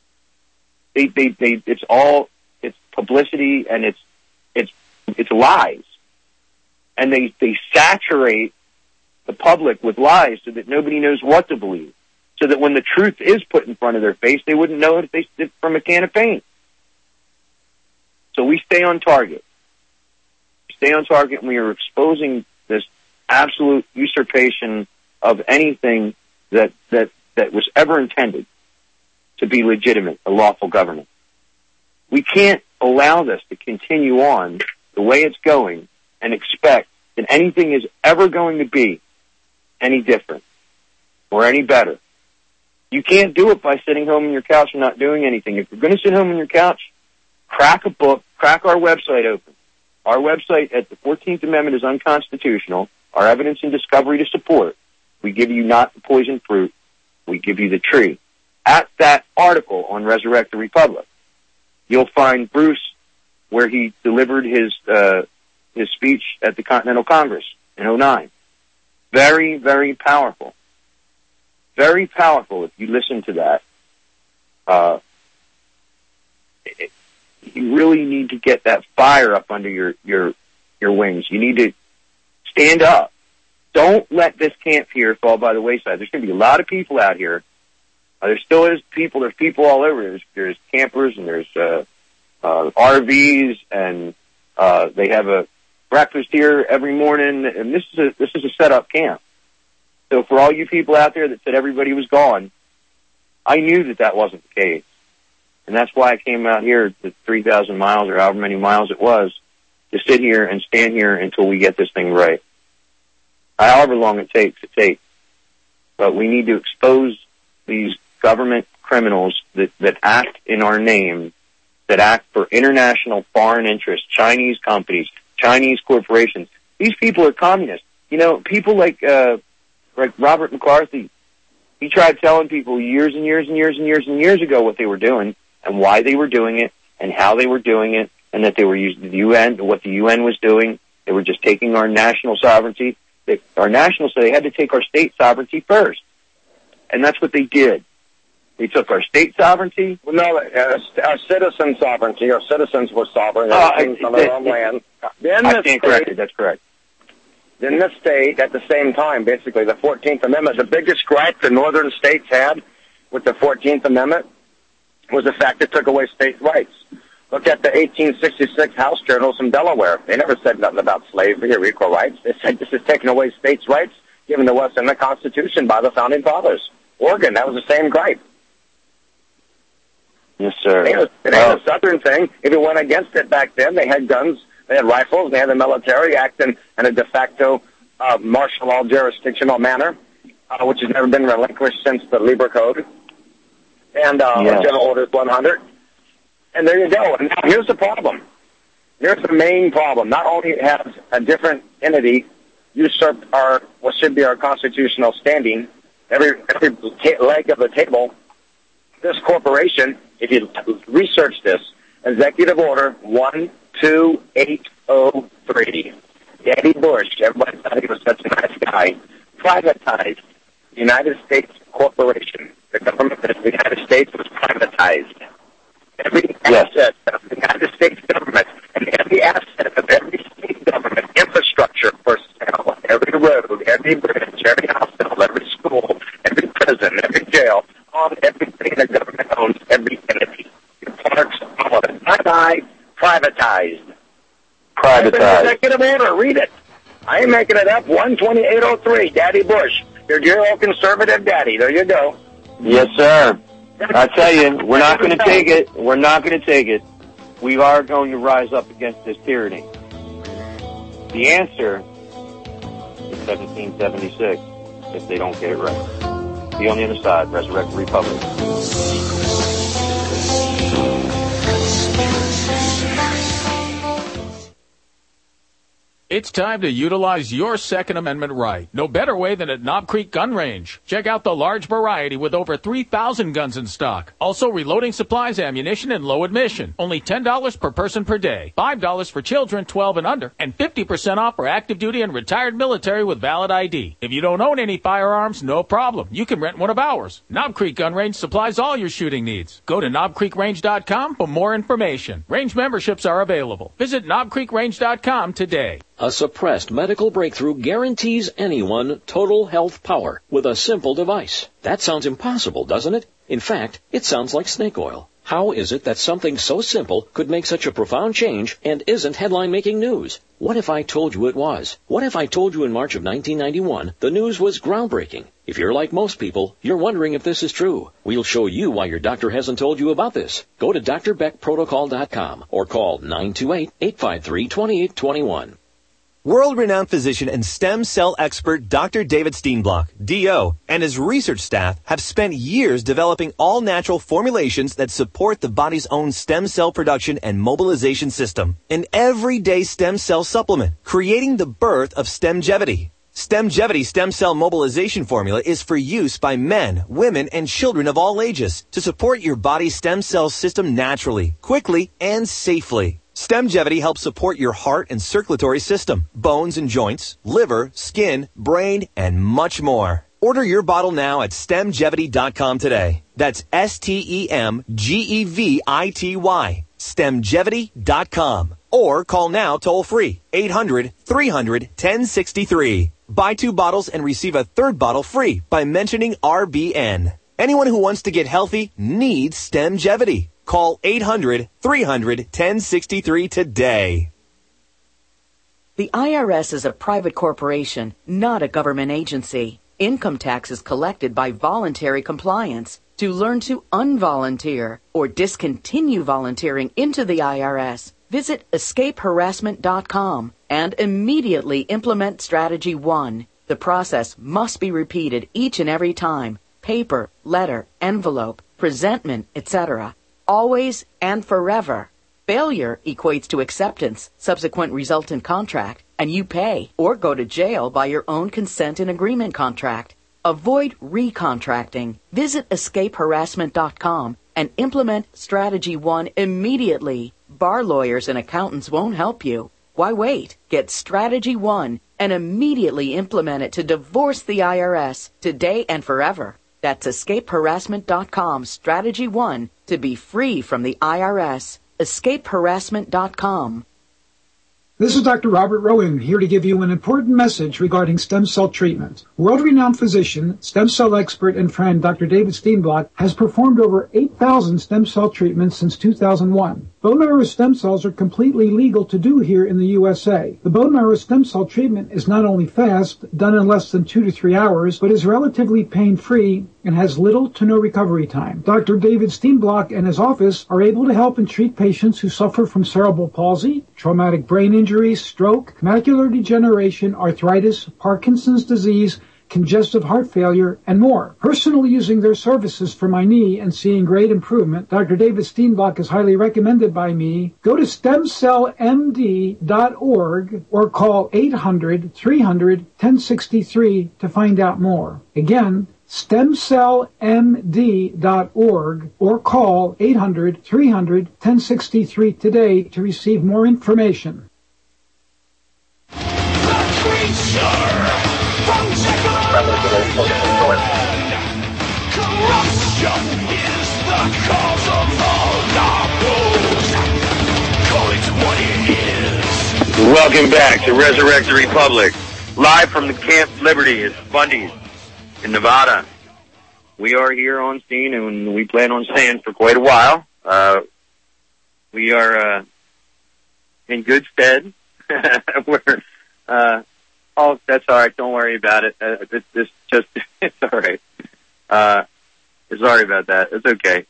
It's publicity, and it's lies. And they saturate the public with lies so that nobody knows what to believe. So that when the truth is put in front of their face, they wouldn't know if they did from a can of paint. So we stay on target. We stay on target, and we are exposing this absolute usurpation of anything that was ever intended to be legitimate, a lawful government. We can't allow this to continue on the way it's going and expect that anything is ever going to be any different or any better. You can't do it by sitting home on your couch and not doing anything. If you're going to sit home on your couch, crack a book, crack our website open. Our website at the 14th Amendment is unconstitutional. Our evidence and discovery to support. We give you not the poison fruit. We give you the tree. At that article on Resurrect the Republic, you'll find Bruce where he delivered his speech at the Continental Congress in 2009. Very, very powerful. Very powerful if you listen to that. You really need to get that fire up under your wings. You need to stand up. Don't let this camp here fall by the wayside. There's going to be a lot of people out here. There still is people. There's people all over. There's campers and there's RVs, and they have a breakfast here every morning. And this is a set up camp. So for all you people out there that said everybody was gone, I knew that wasn't the case. And that's why I came out here to 3,000 miles or however many miles it was to sit here and stand here until we get this thing right. However long it takes. But we need to expose these government criminals that act in our name, that act for international foreign interests, Chinese companies, Chinese corporations. These people are communists. You know, people like Robert McCarthy, he tried telling people years and years and years and years and years ago what they were doing and why they were doing it and how they were doing it, and that they were using the UN, what the UN was doing. They were just taking our national sovereignty. Our national, so they had to take our state sovereignty first. And that's what they did. They took our state sovereignty. Well, no, our citizen sovereignty. Our citizens were sovereign on their own land. I stand corrected. That's correct. Then the state, at the same time, basically, the 14th Amendment, the biggest gripe the northern states had with the 14th Amendment was the fact it took away state rights. Look at the 1866 House Journals from Delaware. They never said nothing about slavery or equal rights. They said this is taking away states' rights given to us in the Constitution by the Founding Fathers. Oregon, that was the same gripe. Yes, sir. It ain't a Southern thing. If it went against it back then, they had guns, they had rifles, they had the military acting in a de facto martial law jurisdictional manner, which has never been relinquished since the Lieber Code and General Orders 100. And there you go. And now here's the problem. Here's the main problem. Not only has a different entity usurped what should be our constitutional standing, every leg of the table, this corporation, if you research this, Executive Order 12803, Daddy Bush, everybody thought he was such a nice guy, privatized the United States Corporation. The government of the United States was privatized. Every asset of the United States government and every asset of every state government infrastructure for sale, every road, every bridge, every hospital, every school, every prison, every jail, everything the government owns, every entity. Your parks, all of it. Bye-bye, privatized. Privatized. Executive order, read it. I ain't making it up. 12803, Daddy Bush. Your dear old conservative daddy. There you go. Yes, sir. I tell you, we're not going to take it. We're not going to take it. We are going to rise up against this tyranny. The answer is 1776, if they don't get it right. Be on the other side. Resurrect the Republic. It's time to utilize your Second Amendment right. No better way than at Knob Creek Gun Range. Check out the large variety with over 3,000 guns in stock. Also reloading supplies, ammunition, and low admission. Only $10 per person per day. $5 for children 12 and under. And 50% off for active duty and retired military with valid ID. If you don't own any firearms, no problem. You can rent one of ours. Knob Creek Gun Range supplies all your shooting needs. Go to knobcreekrange.com for more information. Range memberships are available. Visit knobcreekrange.com today. A suppressed medical breakthrough guarantees anyone total health power with a simple device. That sounds impossible, doesn't it? In fact, it sounds like snake oil. How is it that something so simple could make such a profound change and isn't headline-making news? What if I told you it was? What if I told you in March of 1991 the news was groundbreaking? If you're like most people, you're wondering if this is true. We'll show you why your doctor hasn't told you about this. Go to drbeckprotocol.com or call 928-853-2821. World-renowned physician and stem cell expert Dr. David Steenblock, D.O., and his research staff have spent years developing all-natural formulations that support the body's own stem cell production and mobilization system. An everyday stem cell supplement, creating the birth of Stemgevity. Stemgevity stem cell mobilization formula is for use by men, women, and children of all ages to support your body's stem cell system naturally, quickly, and safely. Stemgevity helps support your heart and circulatory system, bones and joints, liver, skin, brain, and much more. Order your bottle now at stemgevity.com today. That's STEMGEVITY. Stemgevity.com. Or call now toll free 800-300-1063. Buy 2 bottles and receive a 3rd bottle free by mentioning RBN. Anyone who wants to get healthy needs Stemgevity. Call 800-300-1063 today. The IRS is a private corporation, not a government agency. Income tax is collected by voluntary compliance. To learn to unvolunteer or discontinue volunteering into the IRS, visit escapeharassment.com and immediately implement Strategy 1. The process must be repeated each and every time. Paper, letter, envelope, presentment, etc. Always and forever. Failure equates to acceptance, subsequent resultant contract, and you pay or go to jail by your own consent and agreement contract. Avoid recontracting. Visit escapeharassment.com and implement Strategy 1 immediately. Bar lawyers and accountants won't help you. Why wait? Get Strategy 1 and immediately implement it to divorce the IRS today and forever. That's escapeharassment.com, Strategy 1, to be free from the IRS. Escapeharassment.com. This is Dr. Robert Rowan, here to give you an important message regarding stem cell treatment. World-renowned physician, stem cell expert, and friend Dr. David Steenblock has performed over 8,000 stem cell treatments since 2001. Bone marrow stem cells are completely legal to do here in the USA. The bone marrow stem cell treatment is not only fast, done in less than 2 to 3 hours, but is relatively pain-free and has little to no recovery time. Dr. David Steenblock and his office are able to help and treat patients who suffer from cerebral palsy, traumatic brain injury, stroke, macular degeneration, arthritis, Parkinson's disease, congestive heart failure, and more. Personally using their services for my knee and seeing great improvement, Dr. David Steenblock is highly recommended by me. Go to stemcellmd.org or call 800-300-1063 to find out more. Again, stemcellmd.org or call 800-300-1063 today to receive more information. Corruption is the cause of all our woes. Call it what it is. Welcome back to Resurrect the Republic, live from the Camp Liberty at Bundy's in Nevada. We are here on scene, and we plan on staying for quite a while. We are in good stead. We're oh, that's all right. Don't worry about it. It's all right. Sorry about that. It's okay.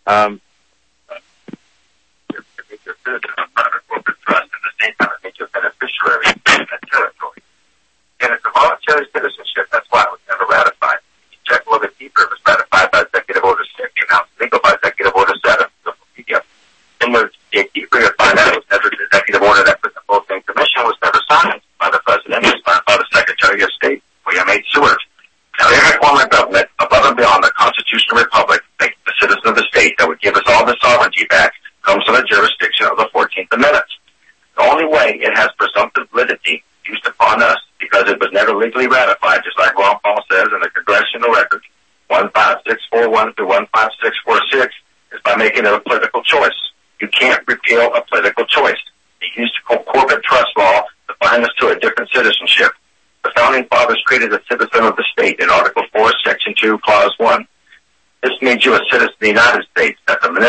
And it's a voluntary citizenship. That's why it was never ratified. You check a little bit deeper. It was ratified by Executive Order 6. Now it's legal by Executive Order 7. And we'll dig deeper to find out it was never the Executive Order that put the full thing. Commission was never signed by the President. It was signed by the Secretary of State, William H. Seward. Now, every form of government, above and beyond the constitutional republic, the citizen of the state that would give us all the sovereignty back, comes from the jurisdiction of the 14th Amendment. The only way it has presumptive validity used upon us, because it was never legally ratified, just like Ron Paul says in the congressional record, 15641 through 15646, is by making it a political choice. You can't repeal a political choice. You used corporate trust law to bind us to a different citizenship. The Founding Fathers created a citizen of the state in Article 4, Section 2, Clause 1. This made you a citizen of the United States, that the municipal,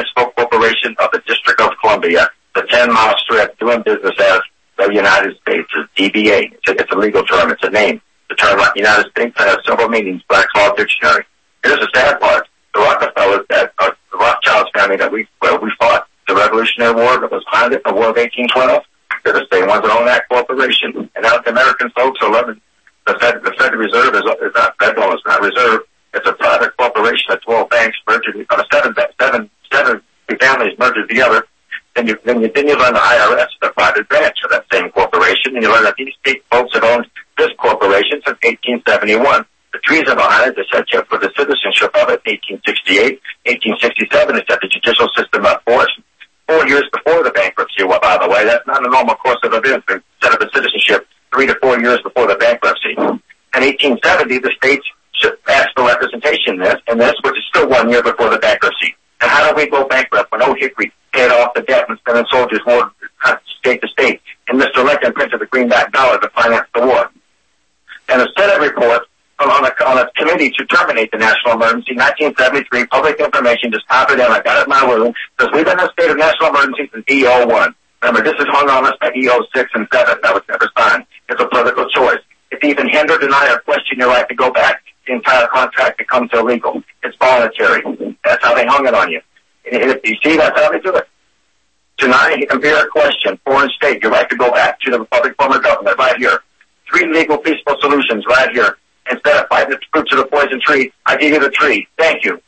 corporation of the District of Columbia, the 10-mile strip doing business as the United States, is DBA. It's a legal term. It's a name. The term United States has several meanings, Black's Law Dictionary. Here's the sad part. The Rockefellers, the Rothschilds family that we fought the Revolutionary War that was founded in the War of 1812, they're the same ones that own that corporation. And now the American folks are loving the Federal Reserve is not federal, it's not reserve. It's a private corporation of 12 banks merged, seven families merged together. Then you learn the IRS, the private branch of that same corporation, and you learn that these folks have owned this corporation since 1871. The treason behind it, they set you up for the citizenship of it, 1868. 1867, they set the judicial system up for us. 4 years before the bankruptcy, well, by the way, that's not a normal course of events. They set up a citizenship 3 to 4 years before the bankruptcy. In 1870, the states asked for representation in this, which is still 1 year before the bankruptcy. And how do we go bankrupt when Old Hickory paid off the debt and sending soldiers war state to state? And Mr. Lincoln printed the greenback dollar to finance the war. And the Senate report on a committee to terminate the national emergency, 1973, public information, just copy it in. I got it in my room, because we've been in a state of national emergency since EO1. Remember, this is hung on us by EO6 and 7. That was never signed. It's a political choice. If you even hinder, deny, or question your right to go back, the entire contract becomes illegal. It's voluntary. That's how they hung it on you. And if you see, that's how they do it. Deny, compare, question, foreign state, your right to go back to the republic form of government right here. 3 legal, peaceful solutions right here. Instead of fighting the fruits of the poison tree, I give you the tree. Thank you.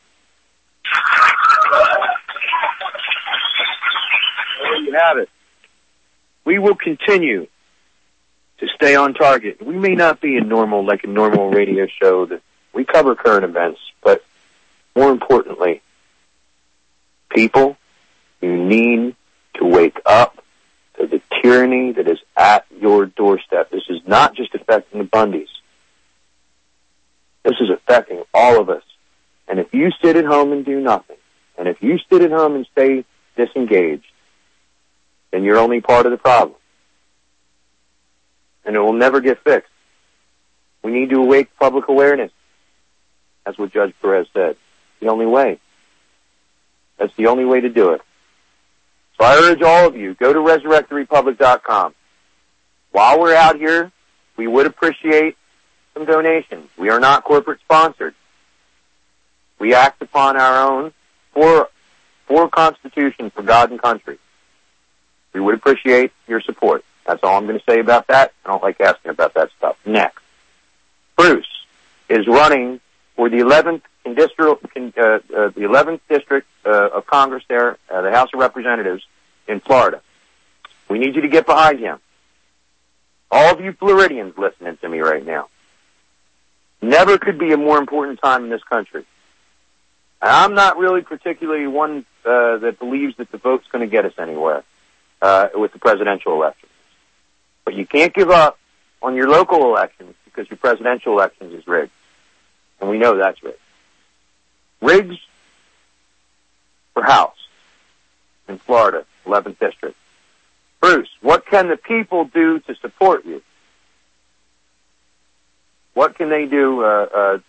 There you have it. We will continue to stay on target. We may not be a normal radio show that we cover current events, but more importantly, people, you need to wake up to the tyranny that is at your doorstep. This is not just affecting the Bundys. This is affecting all of us. And if you sit at home and do nothing, and if you sit at home and stay disengaged, then you're only part of the problem. And it will never get fixed. We need to awake public awareness. That's what Judge Perez said. The only way. That's the only way to do it. So I urge all of you, go to resurrecttherepublic.com. While we're out here, we would appreciate some donations. We are not corporate sponsored. We act upon our own for Constitution, for God and country. We would appreciate your support. That's all I'm going to say about that. I don't like asking about that stuff. Next. Bruce is running for the 11th district of Congress there, the House of Representatives in Florida. We need you to get behind him. All of you Floridians listening to me right now. Never could be a more important time in this country. And I'm not really particularly one that believes that the vote's going to get us anywhere with the presidential elections. But you can't give up on your local elections because your presidential elections is rigged. And we know that's rigged. Riggs for House in Florida, 11th District. Bruce, what can the people do to support you? What can they do to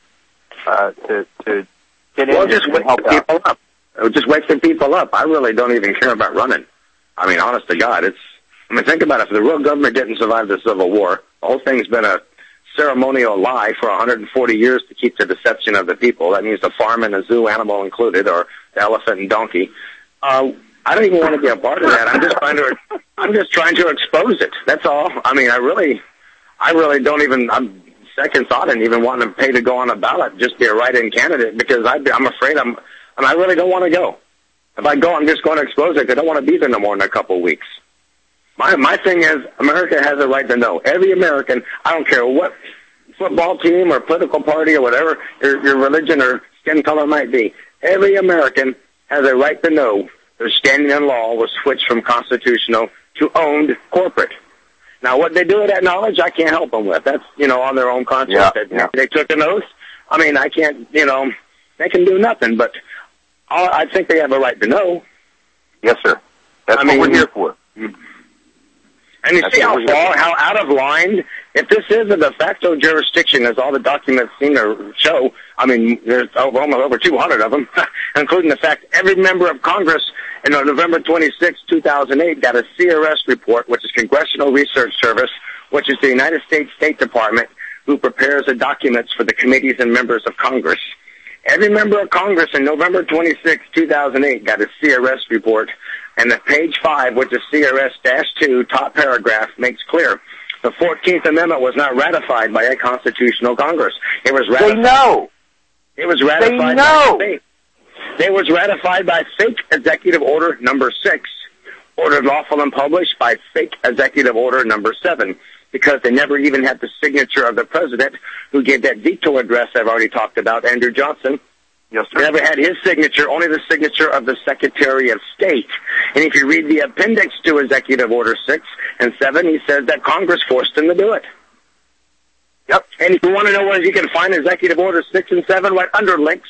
get in just and help people up? Just wake the people up. I really don't even care about running. I mean, honest to God, think about it. If the real government didn't survive the Civil War, the whole thing's been a ceremonial lie for 140 years to keep the deception of the people. That means the farm and the zoo animal included, or the elephant and donkey. I don't even want to be a part of that. I'm just trying to expose it. That's all. I mean, I really don't even. I'm second thought and even wanting to pay to go on a ballot, just be a write-in candidate, because I'm afraid I really don't want to go. If I go, I'm just going to expose it. I don't want to be there no more in a couple of weeks. My thing is, America has a right to know. Every American, I don't care what football team or political party or whatever your religion or skin color might be, every American has a right to know their standing in law was switched from constitutional to owned corporate. Now, what they do with that knowledge, I can't help them with. That's, on their own conscience. Yeah. They took an oath. I mean, I can't, they can do nothing, but I think they have a right to know. Yes, sir. That's what we're here for. And you see how out of line, if this is a de facto jurisdiction, as all the documents seem to show, I mean, there's almost over 200 of them, including the fact every member of Congress in November 26, 2008, got a CRS report, which is Congressional Research Service, which is the United States State Department, who prepares the documents for the committees and members of Congress. Every member of Congress in November 26, 2008, got a CRS report, and the page 5, which is CRS-2, top paragraph, makes clear the 14th Amendment was not ratified by a constitutional Congress. It was ratified. They know. It was ratified by state. It was ratified by fake Executive Order number 6, ordered lawful and published by fake Executive Order number 7, because they never even had the signature of the president who gave that veto address I've already talked about, Andrew Johnson. Yes, sir. They never had his signature, only the signature of the Secretary of State. And if you read the appendix to Executive Order 6 and 7, he says that Congress forced him to do it. Yep. And if you want to know where you can find Executive Order 6 and 7, right under links,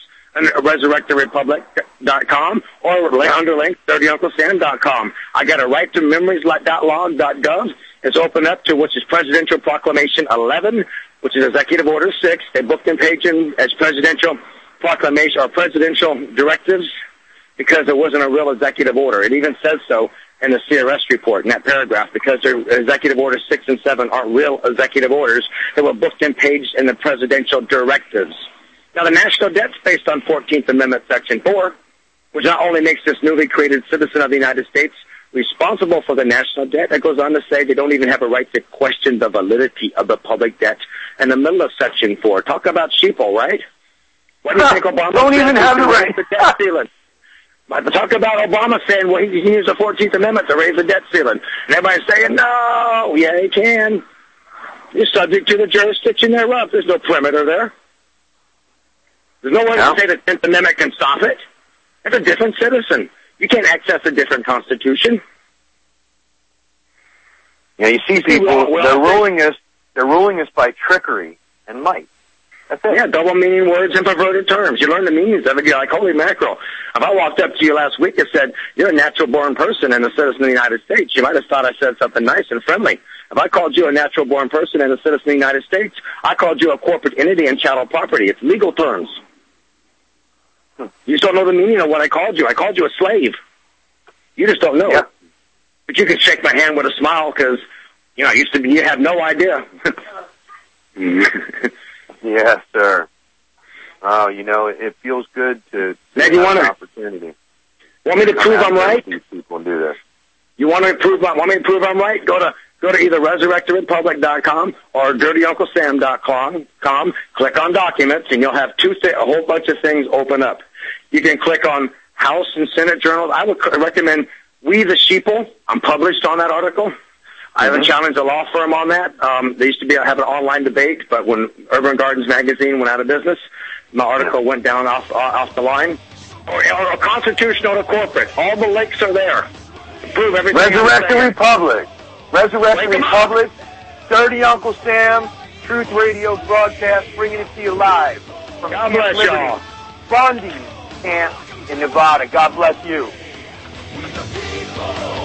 resurrecttherepublic.com, or under links, dirtyunclesam.com. I got a right to memories.log.gov. It's open up to which is Presidential Proclamation 11, which is Executive Order 6. They booked and paged in as Presidential Proclamation or Presidential Directives because there wasn't a real executive order. It even says so in the CRS report in that paragraph, because their Executive Order 6 and 7 aren't real executive orders. They were booked and paged in the Presidential Directives. Now, the national debt's based on 14th Amendment, Section 4, which not only makes this newly created citizen of the United States responsible for the national debt, it goes on to say they don't even have a right to question the validity of the public debt in the middle of Section 4. Talk about sheeple, right? What do you think Obama don't even have the right to debt ceiling? But talk about Obama saying, well, he can use the 14th Amendment to raise the debt ceiling. And everybody's saying, no, yeah, he can. You're subject to the jurisdiction thereof. There's no perimeter there. There's no way to say the 10th Amendment can stop it. It's a different citizen. You can't access a different constitution. Yeah, you see people, they're ruling us by trickery and might. That's it. Yeah, double meaning words and perverted terms. You learn the meanings of it. You're like, holy mackerel. If I walked up to you last week and said, you're a natural-born person and a citizen of the United States, you might have thought I said something nice and friendly. If I called you a natural-born person and a citizen of the United States, I called you a corporate entity and chattel property. It's legal terms. You just don't know the meaning of what I called you. I called you a slave. You just don't know. Yeah. But you can shake my hand with a smile because, you know, you have no idea. Yes, sir. Oh, you know, it feels good to have an opportunity. Want me to prove I'm right? People do this. You want me to prove I'm right? Go to either resurrecttherepublic.com or dirtyunclesam.com. Click on documents, and you'll have a whole bunch of things open up. You can click on House and Senate journals. I would recommend We the Sheeple. I'm published on that article. I haven't challenged a law firm on that. They used to have an online debate, but when Urban Gardens magazine went out of business, my article went down off the line. Or constitutional to corporate. All the links are there. Prove everything. Resurrect the Republic. Resurrect the Republic. Dirty Uncle Sam. Truth Radio broadcast, bringing it to you live from God bless y'all. Bundy Camp in Nevada. God bless you.